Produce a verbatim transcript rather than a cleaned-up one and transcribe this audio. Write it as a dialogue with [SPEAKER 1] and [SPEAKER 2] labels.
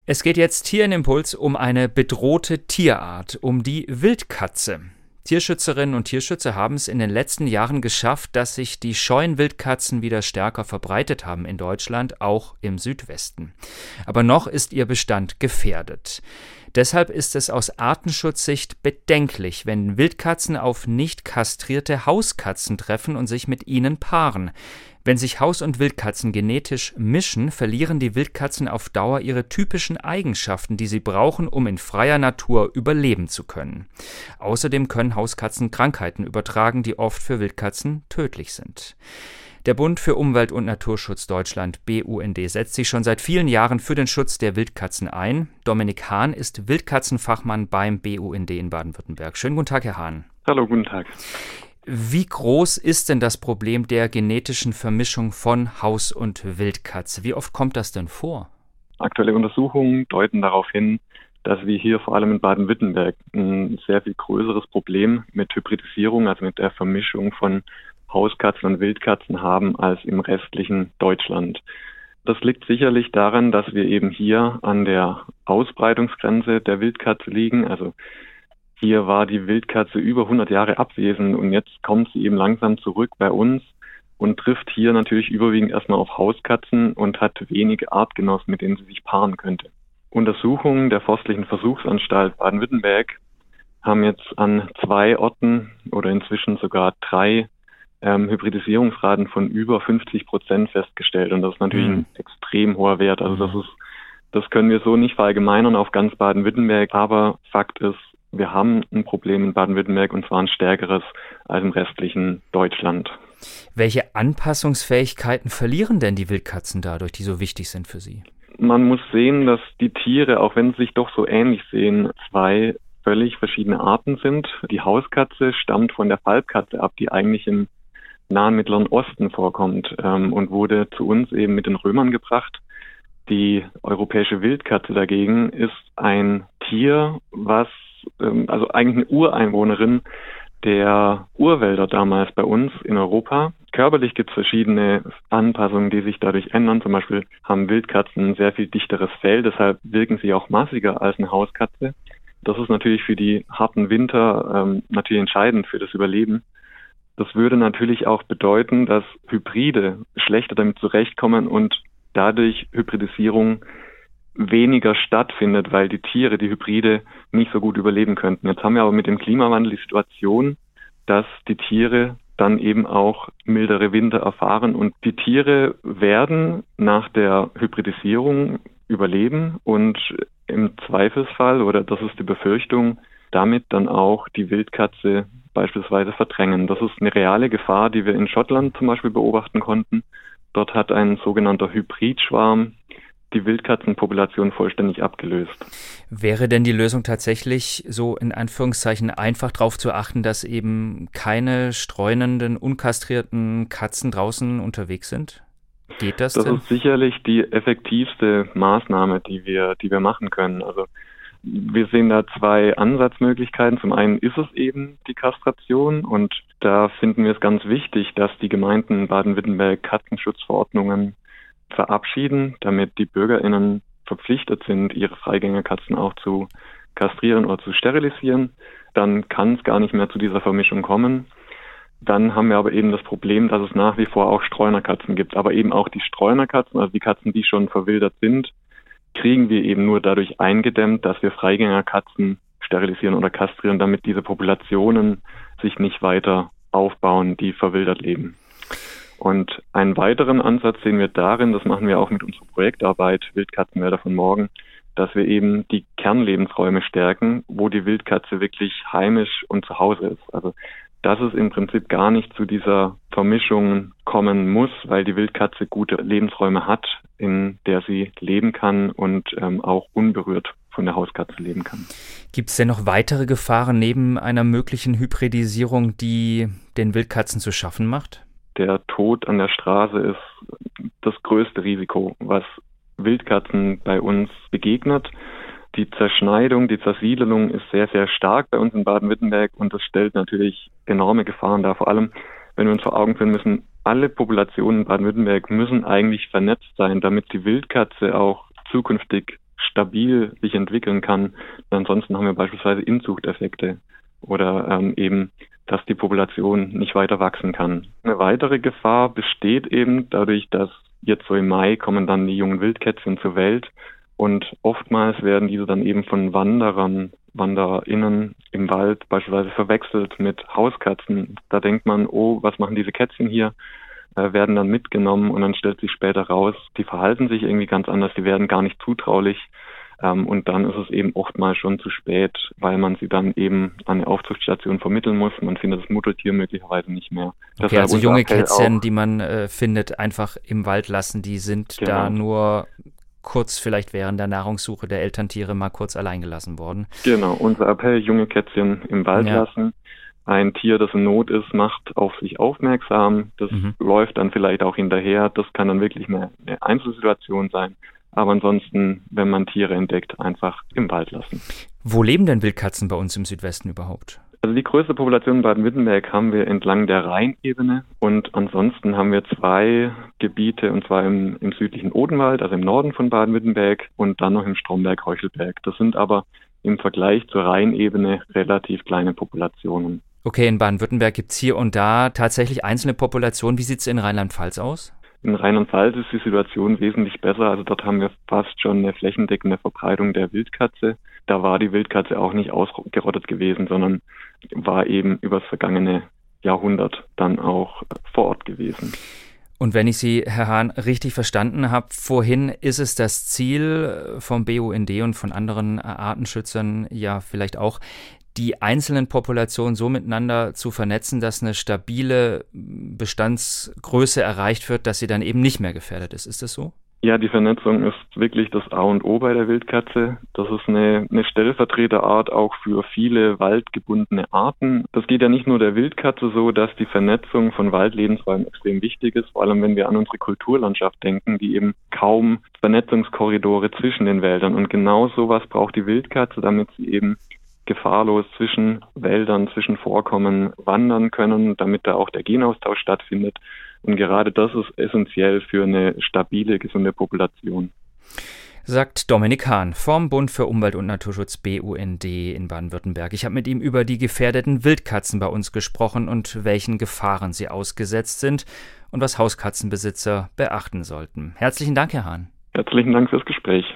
[SPEAKER 1] Es geht jetzt hier in Impuls um eine bedrohte Tierart, um die Wildkatze. Tierschützerinnen und Tierschützer haben es in den letzten Jahren geschafft, dass sich die scheuen Wildkatzen wieder stärker verbreitet haben in Deutschland, auch im Südwesten. Aber noch ist ihr Bestand gefährdet. Deshalb ist es aus Artenschutzsicht bedenklich, wenn Wildkatzen auf nicht kastrierte Hauskatzen treffen und sich mit ihnen paaren. Wenn sich Haus- und Wildkatzen genetisch mischen, verlieren die Wildkatzen auf Dauer ihre typischen Eigenschaften, die sie brauchen, um in freier Natur überleben zu können. Außerdem können Hauskatzen Krankheiten übertragen, die oft für Wildkatzen tödlich sind. Der Bund für Umwelt- und Naturschutz Deutschland, B U N D, setzt sich schon seit vielen Jahren für den Schutz der Wildkatzen ein. Dominik Hahn ist Wildkatzenfachmann beim B U N D in Baden-Württemberg. Schönen guten Tag, Herr Hahn.
[SPEAKER 2] Hallo, guten Tag.
[SPEAKER 1] Wie groß ist denn das Problem der genetischen Vermischung von Haus- und Wildkatze? Wie oft kommt das denn vor?
[SPEAKER 2] Aktuelle Untersuchungen deuten darauf hin, dass wir hier vor allem in Baden-Württemberg ein sehr viel größeres Problem mit Hybridisierung, also mit der Vermischung von Hauskatzen und Wildkatzen haben als im restlichen Deutschland. Das liegt sicherlich daran, dass wir eben hier an der Ausbreitungsgrenze der Wildkatze liegen. Also hier war die Wildkatze über hundert Jahre abwesend und jetzt kommt sie eben langsam zurück bei uns und trifft hier natürlich überwiegend erstmal auf Hauskatzen und hat wenige Artgenossen, mit denen sie sich paaren könnte. Untersuchungen der Forstlichen Versuchsanstalt Baden-Württemberg haben jetzt an zwei Orten oder inzwischen sogar drei ähm, Hybridisierungsraten von über fünfzig Prozent festgestellt. Und das ist natürlich mhm. ein extrem hoher Wert. Also das ist, das können wir so nicht verallgemeinern auf ganz Baden-Württemberg. Aber Fakt ist, wir haben ein Problem in Baden-Württemberg und zwar ein stärkeres als im restlichen Deutschland.
[SPEAKER 1] Welche Anpassungsfähigkeiten verlieren denn die Wildkatzen dadurch, die so wichtig sind für sie?
[SPEAKER 2] Man muss sehen, dass die Tiere, auch wenn sie sich doch so ähnlich sehen, zwei völlig verschiedene Arten sind. Die Hauskatze stammt von der Falbkatze ab, die eigentlich im nahen Mittleren Osten vorkommt ähm, und wurde zu uns eben mit den Römern gebracht. Die europäische Wildkatze dagegen ist ein Tier, was, ähm, also eigentlich eine Ureinwohnerin der Urwälder damals bei uns in Europa. Körperlich gibt es verschiedene Anpassungen, die sich dadurch ändern. Zum Beispiel haben Wildkatzen ein sehr viel dichteres Fell, deshalb wirken sie auch massiger als eine Hauskatze. Das ist natürlich für die harten Winter ähm, natürlich entscheidend für das Überleben. Das würde natürlich auch bedeuten, dass Hybride schlechter damit zurechtkommen und dadurch Hybridisierung weniger stattfindet, weil die Tiere, die Hybride, nicht so gut überleben könnten. Jetzt haben wir aber mit dem Klimawandel die Situation, dass die Tiere dann eben auch mildere Winter erfahren und die Tiere werden nach der Hybridisierung überleben und im Zweifelsfall, oder das ist die Befürchtung, damit dann auch die Wildkatze beispielsweise verdrängen. Das ist eine reale Gefahr, die wir in Schottland zum Beispiel beobachten konnten. Dort hat ein sogenannter Hybridschwarm die Wildkatzenpopulation vollständig abgelöst.
[SPEAKER 1] Wäre denn die Lösung tatsächlich so in Anführungszeichen einfach darauf zu achten, dass eben keine streunenden, unkastrierten Katzen draußen unterwegs sind? Geht das
[SPEAKER 2] Das
[SPEAKER 1] denn?
[SPEAKER 2] ist sicherlich die effektivste Maßnahme, die wir, die wir machen können. Also wir sehen da zwei Ansatzmöglichkeiten. Zum einen ist es eben die Kastration und da finden wir es ganz wichtig, dass die Gemeinden Baden-Württemberg Katzenschutzverordnungen verabschieden, damit die BürgerInnen verpflichtet sind, ihre Freigängerkatzen auch zu kastrieren oder zu sterilisieren. Dann kann es gar nicht mehr zu dieser Vermischung kommen. Dann haben wir aber eben das Problem, dass es nach wie vor auch Streunerkatzen gibt. Aber eben auch die Streunerkatzen, also die Katzen, die schon verwildert sind, kriegen wir eben nur dadurch eingedämmt, dass wir Freigängerkatzen sterilisieren oder kastrieren, damit diese Populationen sich nicht weiter aufbauen, die verwildert leben. Und einen weiteren Ansatz sehen wir darin, das machen wir auch mit unserer Projektarbeit Wildkatzenwälder von morgen, dass wir eben die Kernlebensräume stärken, wo die Wildkatze wirklich heimisch und zu Hause ist. Also dass es im Prinzip gar nicht zu dieser Vermischung kommen muss, weil die Wildkatze gute Lebensräume hat, in der sie leben kann und ähm, auch unberührt von der Hauskatze leben kann.
[SPEAKER 1] Gibt es denn noch weitere Gefahren neben einer möglichen Hybridisierung, die den Wildkatzen zu schaffen macht?
[SPEAKER 2] Der Tod an der Straße ist das größte Risiko, was Wildkatzen bei uns begegnet. Die Zerschneidung, die Zersiedelung ist sehr, sehr stark bei uns in Baden-Württemberg und das stellt natürlich enorme Gefahren dar. Vor allem, wenn wir uns vor Augen führen müssen, alle Populationen in Baden-Württemberg müssen eigentlich vernetzt sein, damit die Wildkatze auch zukünftig stabil sich entwickeln kann. Ansonsten haben wir beispielsweise Inzuchteffekte oder ähm, eben, dass die Population nicht weiter wachsen kann. Eine weitere Gefahr besteht eben dadurch, dass jetzt so im Mai kommen dann die jungen Wildkätzchen zur Welt und oftmals werden diese dann eben von Wanderern, WandererInnen im Wald beispielsweise verwechselt mit Hauskatzen. Da denkt man, oh, was machen diese Kätzchen hier? Äh, werden dann mitgenommen und dann stellt sich später raus, die verhalten sich irgendwie ganz anders, die werden gar nicht zutraulich. Ähm, und dann ist es eben oftmals schon zu spät, weil man sie dann eben an eine Aufzuchtstation vermitteln muss. Man findet das Muttertier möglicherweise nicht mehr.
[SPEAKER 1] Okay, also junge Kätzchen, die man äh, findet, einfach im Wald lassen, die sind
[SPEAKER 2] Genau.
[SPEAKER 1] da nur kurz vielleicht während der Nahrungssuche der Elterntiere mal kurz allein gelassen worden.
[SPEAKER 2] Genau, unser Appell, junge Kätzchen im Wald
[SPEAKER 1] Ja.
[SPEAKER 2] lassen. Ein Tier, das in Not ist, macht auf sich aufmerksam. Das
[SPEAKER 1] Mhm.
[SPEAKER 2] läuft dann vielleicht auch hinterher. Das kann dann wirklich eine, eine Einzelsituation sein. Aber ansonsten, wenn man Tiere entdeckt, einfach im Wald lassen.
[SPEAKER 1] Wo leben denn Wildkatzen bei uns im Südwesten überhaupt?
[SPEAKER 2] Also die größte Population in Baden-Württemberg haben wir entlang der Rheinebene und ansonsten haben wir zwei Gebiete, und zwar im, im südlichen Odenwald, also im Norden von Baden-Württemberg und dann noch im Stromberg-Heuchelberg. Das sind aber im Vergleich zur Rheinebene relativ kleine Populationen.
[SPEAKER 1] Okay, in Baden-Württemberg gibt es hier und da tatsächlich einzelne Populationen. Wie sieht es in Rheinland-Pfalz aus?
[SPEAKER 2] In Rheinland-Pfalz ist die Situation wesentlich besser. Also dort haben wir fast schon eine flächendeckende Verbreitung der Wildkatze. Da war die Wildkatze auch nicht ausgerottet gewesen, sondern war eben übers vergangene Jahrhundert dann auch vor Ort gewesen.
[SPEAKER 1] Und wenn ich Sie, Herr Hahn, richtig verstanden habe, vorhin ist es das Ziel vom B U N D und von anderen Artenschützern ja vielleicht auch, die einzelnen Populationen so miteinander zu vernetzen, dass eine stabile Bestandsgröße erreicht wird, dass sie dann eben nicht mehr gefährdet ist. Ist das so?
[SPEAKER 2] Ja, die Vernetzung ist wirklich das A und O bei der Wildkatze. Das ist eine, eine Stellvertreterart auch für viele waldgebundene Arten. Das geht ja nicht nur der Wildkatze so, dass die Vernetzung von Waldlebensräumen extrem wichtig ist, vor allem wenn wir an unsere Kulturlandschaft denken, die eben kaum Vernetzungskorridore zwischen den Wäldern. Und genau sowas braucht die Wildkatze, damit sie eben gefahrlos zwischen Wäldern, zwischen Vorkommen wandern können, damit da auch der Genaustausch stattfindet. Und gerade das ist essentiell für eine stabile, gesunde Population.
[SPEAKER 1] Sagt Dominik Hahn vom Bund für Umwelt und Naturschutz B U N D in Baden-Württemberg. Ich habe mit ihm über die gefährdeten Wildkatzen bei uns gesprochen und welchen Gefahren sie ausgesetzt sind und was Hauskatzenbesitzer beachten sollten. Herzlichen Dank, Herr Hahn.
[SPEAKER 2] Herzlichen Dank fürs Gespräch.